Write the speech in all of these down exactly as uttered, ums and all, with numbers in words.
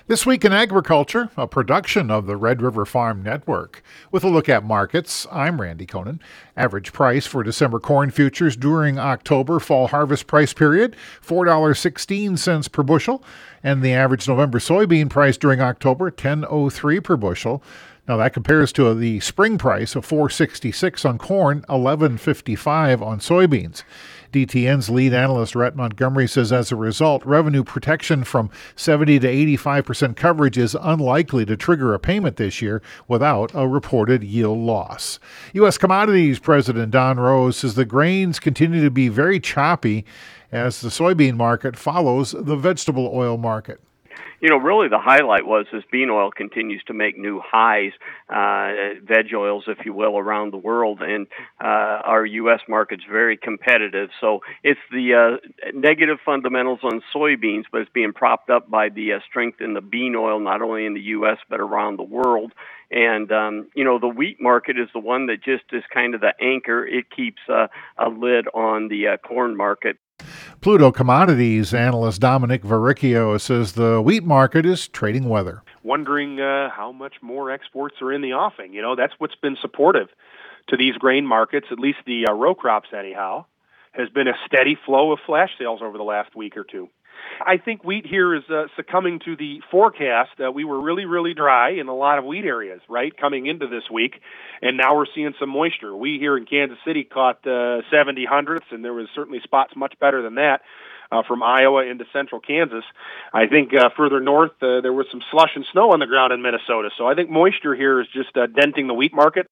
This Week in Agriculture, a production of the Red River Farm Network. With a look at markets, I'm Randy Koenen. Average price for December corn futures during October fall harvest price period, four dollars and sixteen cents per bushel. And the average November soybean price during October, ten oh three per bushel. Now that compares to the spring price of four dollars and sixty-six cents on corn, eleven fifty-five on soybeans. D T N's lead analyst Rhett Montgomery says as a result, revenue protection from seventy to eighty-five percent coverage is unlikely to trigger a payment this year without a reported yield loss. U S Commodities President Don Rose says the grains continue to be very choppy as the soybean market follows the vegetable oil market. You know, really the highlight was as bean oil continues to make new highs, uh, veg oils, if you will, around the world, and uh, our U S market's very competitive. So it's the uh, negative fundamentals on soybeans, but it's being propped up by the uh, strength in the bean oil, not only in the U S but around the world. And, um, you know, the wheat market is the one that just is kind of the anchor. It keeps uh, a lid on the uh, corn market. Pluto Commodities analyst Dominic Verricchio says the wheat market is trading weather. Wondering uh, how much more exports are in the offing. You know, that's what's been supportive to these grain markets, at least the uh, row crops anyhow, has been a steady flow of flash sales over the last week or two. I think wheat here is uh, succumbing to the forecast that we were really, really dry in a lot of wheat areas, right, coming into this week, and now we're seeing some moisture. We here in Kansas City caught uh, seventy hundredths, and there was certainly spots much better than that uh, from Iowa into central Kansas. I think uh, further north, uh, there was some slush and snow on the ground in Minnesota, so I think moisture here is just uh, denting the wheat market.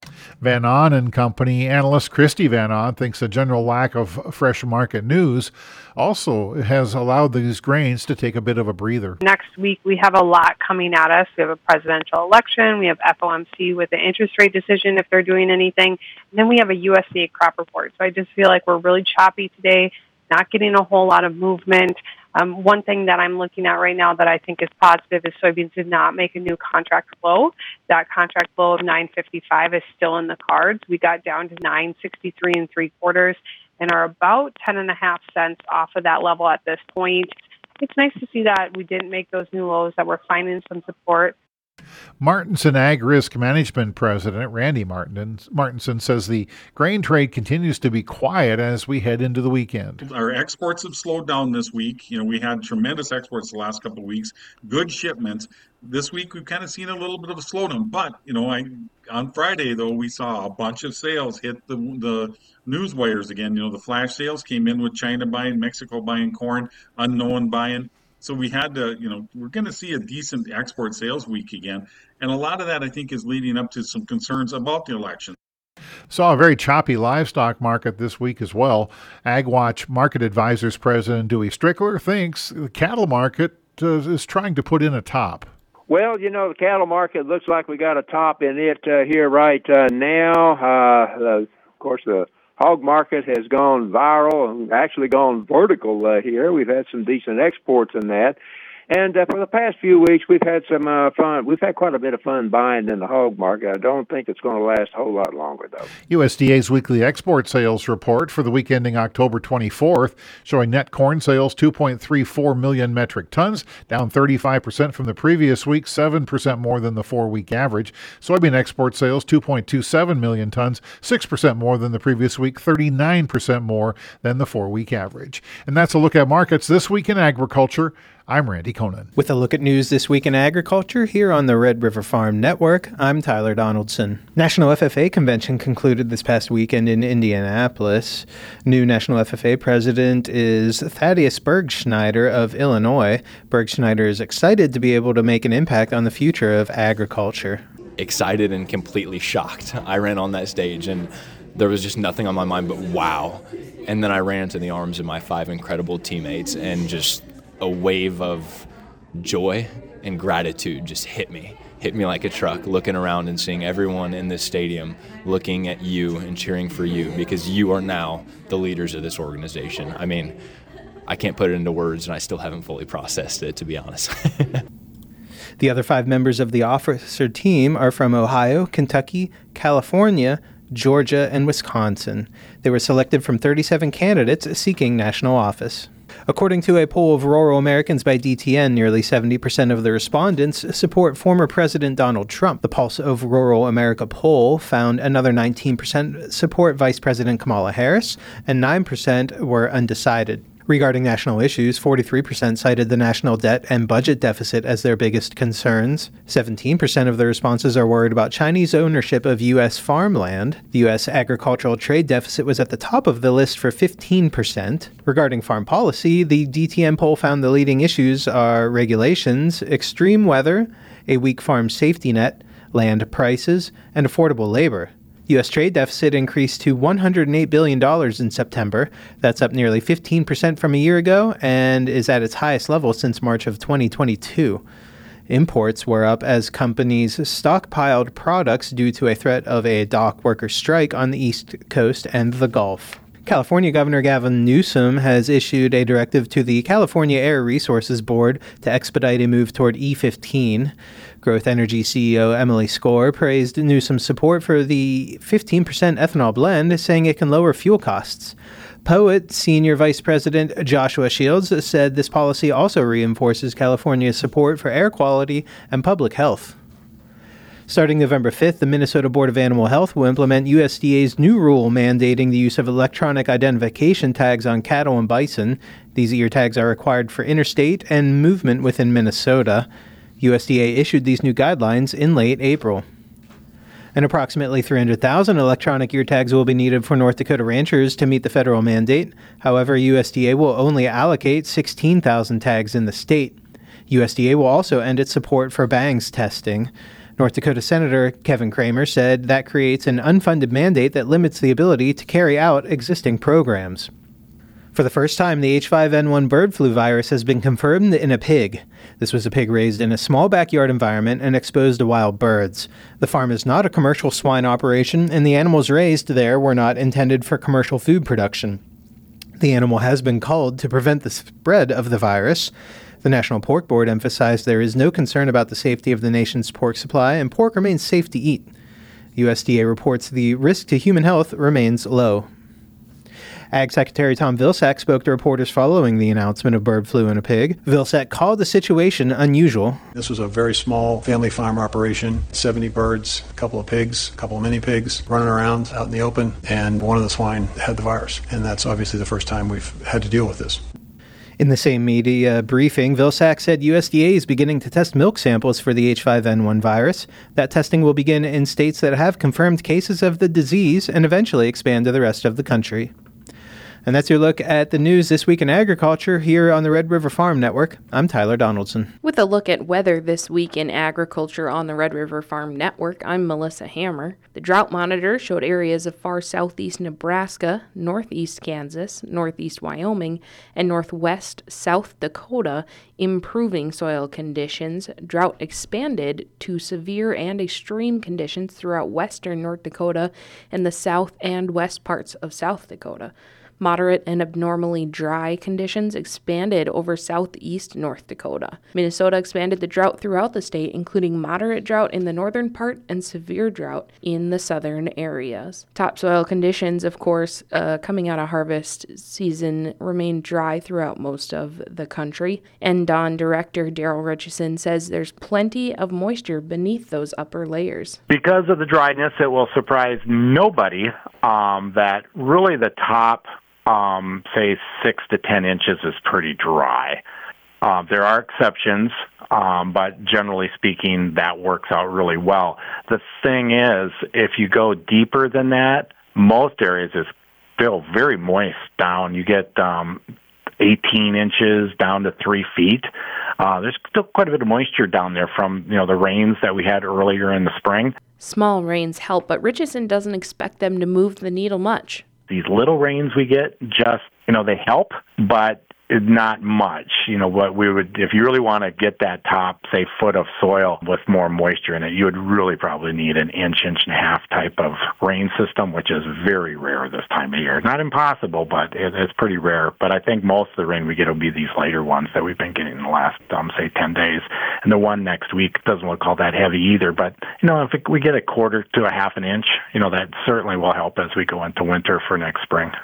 Van On and Company analyst Christy Van On thinks a general lack of fresh market news also has allowed these grains to take a bit of a breather. Next week, we have a lot coming at us. We have a presidential election. We have F O M C with the interest rate decision if they're doing anything. And then we have a U S D A crop report. So I just feel like we're really choppy today, not getting a whole lot of movement. Um, one thing that I'm looking at right now that I think is positive is soybeans did not make a new contract low. That contract low of nine fifty-five is still in the cards. We got down to nine sixty-three and three quarters and are about ten and a half cents off of that level at this point. It's nice to see that we didn't make those new lows, that we're finding some support. Martinson Ag Risk Management President Randy Martinson says the grain trade continues to be quiet as we head into the weekend. Our exports have slowed down this week. You know, we had tremendous exports the last couple of weeks, good shipments. This week we've kind of seen a little bit of a slowdown. But, you know, I on Friday, though, we saw a bunch of sales hit the, the news wires again. You know, the flash sales came in with China buying, Mexico buying corn, unknown buying. So we had to, you know, we're going to see a decent export sales week again. And a lot of that, I think, is leading up to some concerns about the election. Saw a very choppy livestock market this week as well. AgWatch Market Advisors President Dewey Strickler thinks the cattle market uh, is trying to put in a top. Well, you know, the cattle market looks like we got a top in it uh, here right uh, now. Uh, uh, of course, the hog market has gone viral and actually gone vertical uh, here. We've had some decent exports in that. And uh, for the past few weeks, we've had some uh, fun. We've had quite a bit of fun buying in the hog market. I don't think it's going to last a whole lot longer, though. U S D A's weekly export sales report for the week ending October twenty-fourth showing net corn sales two point three four million metric tons, down thirty-five percent from the previous week, seven percent more than the four-week average. Soybean export sales two point two seven million tons, six percent more than the previous week, thirty-nine percent more than the four-week average. And that's a look at markets this week in agriculture. I'm Randy Koenen. With a look at news this week in agriculture here on the Red River Farm Network, I'm Tyler Donaldson. National F F A convention concluded this past weekend in Indianapolis. New National F F A president is Thaddeus Bergschneider of Illinois. Bergschneider is excited to be able to make an impact on the future of agriculture. Excited and completely shocked. I ran on that stage and there was just nothing on my mind but wow. And then I ran into the arms of my five incredible teammates and just a wave of joy and gratitude just hit me, hit me like a truck, looking around and seeing everyone in this stadium looking at you and cheering for you because you are now the leaders of this organization. I mean, I can't put it into words and I still haven't fully processed it, to be honest. The other five members of the officer team are from Ohio, Kentucky, California, Georgia, and Wisconsin. They were selected from thirty-seven candidates seeking national office. According to a poll of rural Americans by D T N, nearly seventy percent of the respondents support former President Donald Trump. The Pulse of Rural America poll found another nineteen percent support Vice President Kamala Harris, and nine percent were undecided. Regarding national issues, forty-three percent cited the national debt and budget deficit as their biggest concerns. seventeen percent of the responses are worried about Chinese ownership of U S farmland. The U S agricultural trade deficit was at the top of the list for fifteen percent. Regarding farm policy, the D T N poll found the leading issues are regulations, extreme weather, a weak farm safety net, land prices, and affordable labor. U S trade deficit increased to one hundred eight billion dollars in September. That's up nearly fifteen percent from a year ago and is at its highest level since March of twenty twenty-two. Imports were up as companies stockpiled products due to a threat of a dock worker strike on the East Coast and the Gulf. California Governor Gavin Newsom has issued a directive to the California Air Resources Board to expedite a move toward E fifteen. Growth Energy C E O Emily Skor praised Newsom's support for the fifteen percent ethanol blend, saying it can lower fuel costs. Poet Senior Vice President Joshua Shields said this policy also reinforces California's support for air quality and public health. Starting November fifth, the Minnesota Board of Animal Health will implement U S D A's new rule mandating the use of electronic identification tags on cattle and bison. These ear tags are required for interstate and movement within Minnesota. U S D A issued these new guidelines in late April. And approximately three hundred thousand electronic ear tags will be needed for North Dakota ranchers to meet the federal mandate. However, U S D A will only allocate sixteen thousand tags in the state. U S D A will also end its support for bangs testing. North Dakota Senator Kevin Cramer said that creates an unfunded mandate that limits the ability to carry out existing programs. For the first time, the H five N one bird flu virus has been confirmed in a pig. This was a pig raised in a small backyard environment and exposed to wild birds. The farm is not a commercial swine operation, and the animals raised there were not intended for commercial food production. The animal has been culled to prevent the spread of the virus. The National Pork Board emphasized there is no concern about the safety of the nation's pork supply, and pork remains safe to eat. U S D A reports the risk to human health remains low. Ag Secretary Tom Vilsack spoke to reporters following the announcement of bird flu in a pig. Vilsack called the situation unusual. This was a very small family farm operation, seventy birds, a couple of pigs, a couple of mini pigs running around out in the open, and one of the swine had the virus. And that's obviously the first time we've had to deal with this. In the same media briefing, Vilsack said U S D A is beginning to test milk samples for the H five N one virus. That testing will begin in states that have confirmed cases of the disease and eventually expand to the rest of the country. And that's your look at the news this week in agriculture here on the Red River Farm Network. I'm Tyler Donaldson. With a look at weather this week in agriculture on the Red River Farm Network, I'm Melissa Hammer. The drought monitor showed areas of far southeast Nebraska, northeast Kansas, northeast Wyoming, and northwest South Dakota improving soil conditions. Drought expanded to severe and extreme conditions throughout western North Dakota and the south and west parts of South Dakota. Moderate and abnormally dry conditions expanded over southeast North Dakota. Minnesota expanded the drought throughout the state, including moderate drought in the northern part and severe drought in the southern areas. Topsoil conditions, of course, uh, coming out of harvest season remain dry throughout most of the country. And D O N Director Daryl Richardson says there's plenty of moisture beneath those upper layers. Because of the dryness, it will surprise nobody um, that really the top Um, say six to ten inches is pretty dry. Uh, there are exceptions, um, but generally speaking, that works out really well. The thing is, if you go deeper than that, most areas is still very moist down. You get um, eighteen inches down to three feet. Uh, there's still quite a bit of moisture down there from you know the rains that we had earlier in the spring. Small rains help, but Richardson doesn't expect them to move the needle much. These little rains we get just, you know, they help, but not much. You know, what we would, if you really want to get that top, say, foot of soil with more moisture in it, you would really probably need an inch, inch and a half type of rain system, which is very rare this time of year. Not impossible, but it, it's pretty rare. But I think most of the rain we get will be these lighter ones that we've been getting in the last, um, say, ten days. And the one next week doesn't look all that heavy either. But, you know, if it, we get a quarter to a half an inch, you know, that certainly will help as we go into winter for next spring.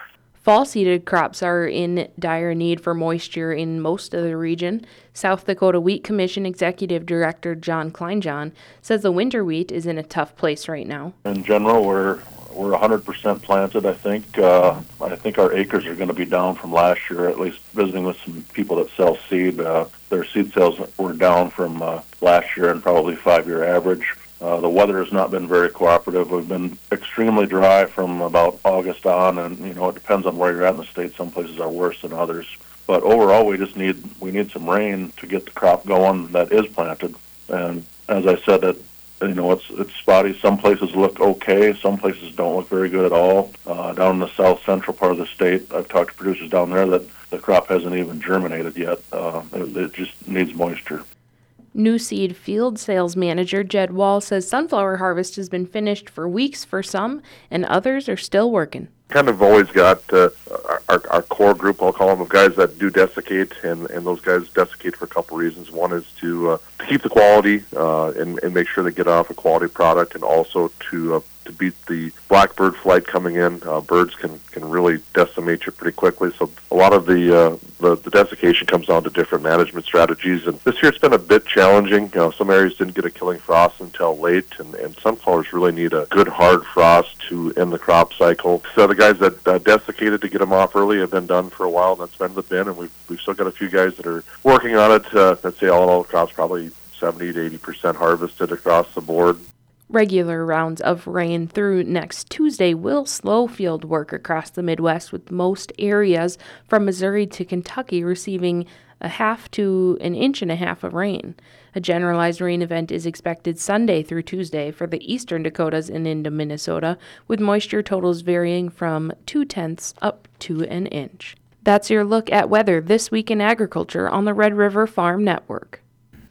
Fall-seeded crops are in dire need for moisture in most of the region. South Dakota Wheat Commission Executive Director John Kleinjohn says the winter wheat is in a tough place right now. In general, we're we're one hundred percent planted. I think uh, I think our acres are going to be down from last year. At least visiting with some people that sell seed, uh, their seed sales were down from uh, last year and probably five-year average. Uh, the weather has not been very cooperative. We've been extremely dry from about August on, and you know it depends on where you're at in the state. Some places are worse than others. But overall, we just need we need some rain to get the crop going that is planted. And as I said, that you know it's it's spotty. Some places look okay. Some places don't look very good at all. Uh, down in the south central part of the state, I've talked to producers down there that the crop hasn't even germinated yet. Uh, it, it just needs moisture. New Seed Field Sales Manager Jed Wall says sunflower harvest has been finished for weeks for some, and others are still working. Kind of always got uh, our, our core group, I'll call them, of guys that do desiccate, and, and those guys desiccate for a couple reasons. One is to, uh, to keep the quality uh, and, and make sure they get off a quality product, and also to uh, to beat the blackbird flight coming in. Uh, birds can, can really decimate you pretty quickly. So a lot of the, uh, the the desiccation comes down to different management strategies. And this year it's been a bit challenging. You know, some areas didn't get a killing frost until late, and, and sunflowers really need a good hard frost to end the crop cycle. So the guys that uh, desiccated to get them off early have been done for a while. That's been in the bin, and we've, we've still got a few guys that are working on it. Uh, let's say all in all, the crop's probably seventy to eighty percent harvested across the board. Regular rounds of rain through next Tuesday will slow field work across the Midwest, with most areas from Missouri to Kentucky receiving a half to an inch and a half of rain. A generalized rain event is expected Sunday through Tuesday for the eastern Dakotas and into Minnesota, with moisture totals varying from two-tenths up to an inch. That's your look at weather this week in agriculture on the Red River Farm Network.